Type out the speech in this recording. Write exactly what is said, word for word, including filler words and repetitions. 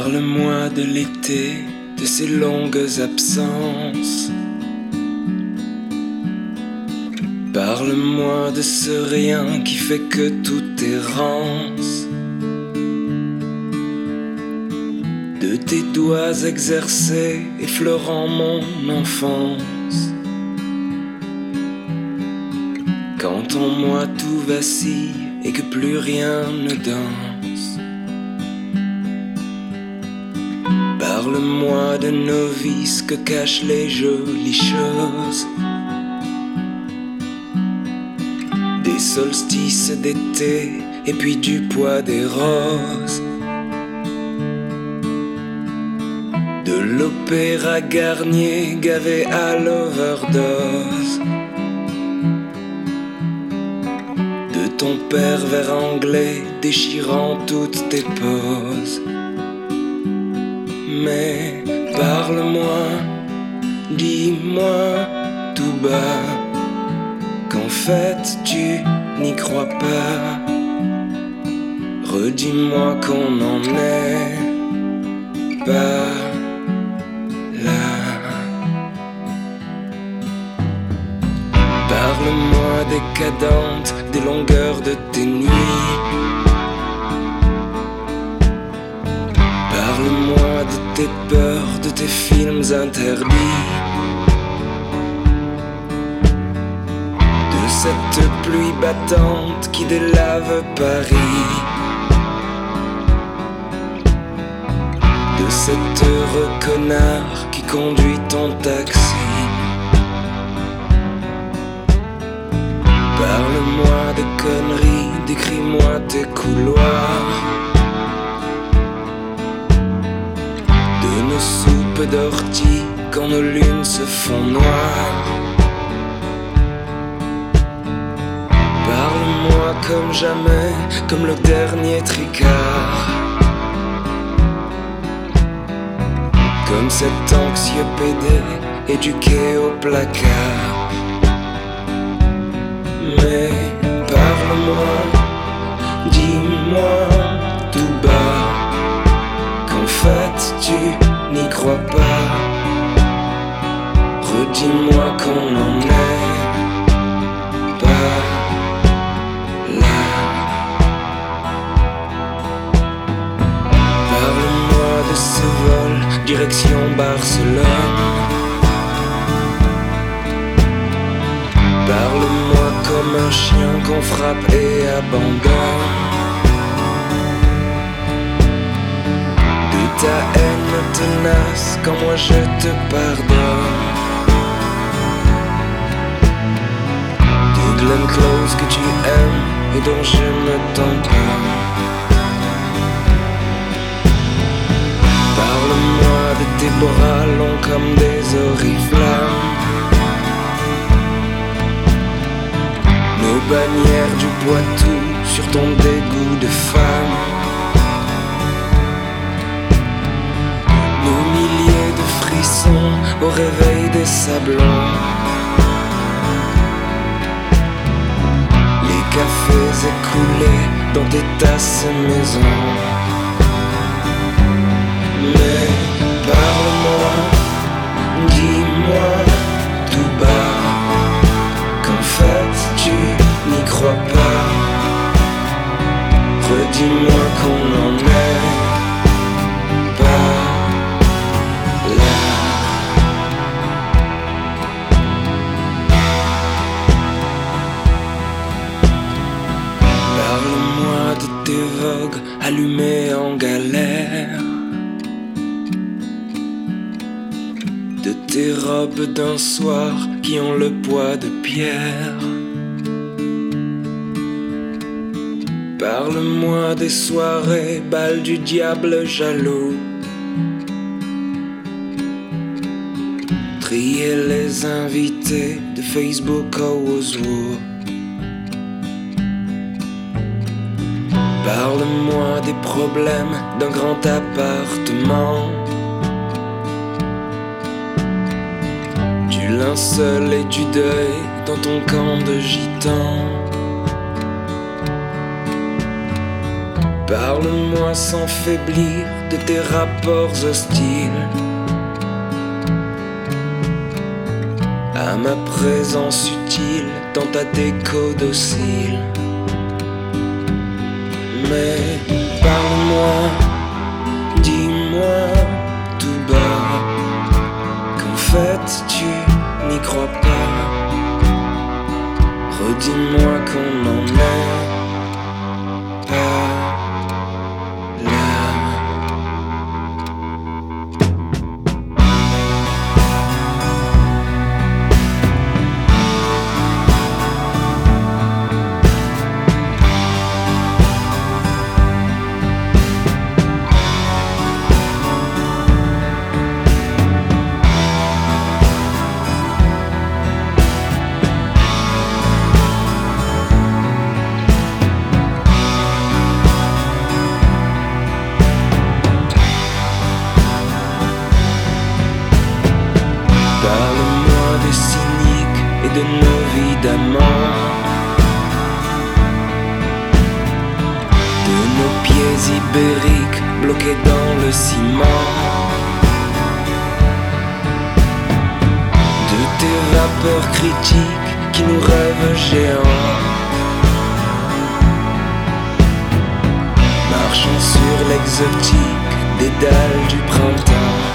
Parle-moi de l'été, de ces longues absences. Parle-moi de ce rien qui fait que tout errance. De tes doigts exercés effleurant mon enfance. Quand en moi tout vacille et que plus rien ne danse. Parle-moi de nos vices que cachent les jolies choses. Des solstices d'été et puis du poids des roses. De l'opéra Garnier gavé à l'overdose. De ton pervers anglais déchirant toutes tes poses. Mais parle-moi, dis-moi tout bas qu'en fait tu n'y crois pas. Redis-moi qu'on n'en est pas là. Parle-moi décadente des longueurs de tes nuits. Parle-moi de tes peurs, de tes films interdits. De cette pluie battante qui délave Paris. De cet heureux connard qui conduit ton taxi. Parle-moi de conneries, décris-moi tes couloirs. De nos soupes d'ortie quand nos lunes se font noires. Parle-moi comme jamais, comme le dernier tricard. Comme cet anxieux pédé éduqué au placard. Mais parle-moi, dis-moi tout bas qu'en fait tu n'y crois pas. Redis-moi qu'on n'en est pas là. Parle-moi de ce vol direction Barcelone. Parle-moi comme un chien qu'on frappe et abandonne. De ta haine tenace quand moi je te pardonne. De Glenn Close que tu aimes et dont je me tamponne. Parle-moi de tes bras longs comme des oriflammes. Nos bannières du Poitou sur ton dégoût de femme. Nos milliers de frissons au réveil des sablons. Les cafés écoulés dans tes tasses maison. Mais parle-moi, dis-moi tout bas qu'en fait tu n'y crois pas. Redis-moi qu'on n'en est pas là. Parle-moi de tes vogues allumées en galère. De tes robes d'un soir qui ont le poids de pierre. Parle-moi des soirées, balles du diable jaloux. Trier les invités de Facebook à Wozour. Parle-moi des problèmes d'un grand appartement. Du linceul et du deuil dans ton camp de gitans. Parle-moi sans faiblir de tes rapports hostiles à ma présence utile dans ta déco docile. Mais parle-moi, dis-moi tout bas qu'en fait tu n'y crois pas. Redis-moi qu'on n'en est pas là. Parle-moi des cyniques et de nos vies d'amants, de nos pieds ibériques bloqués dans le ciment, de tes vapeurs critiques qui nous rêvent géants, marchant sur l'exotique des dalles du printemps.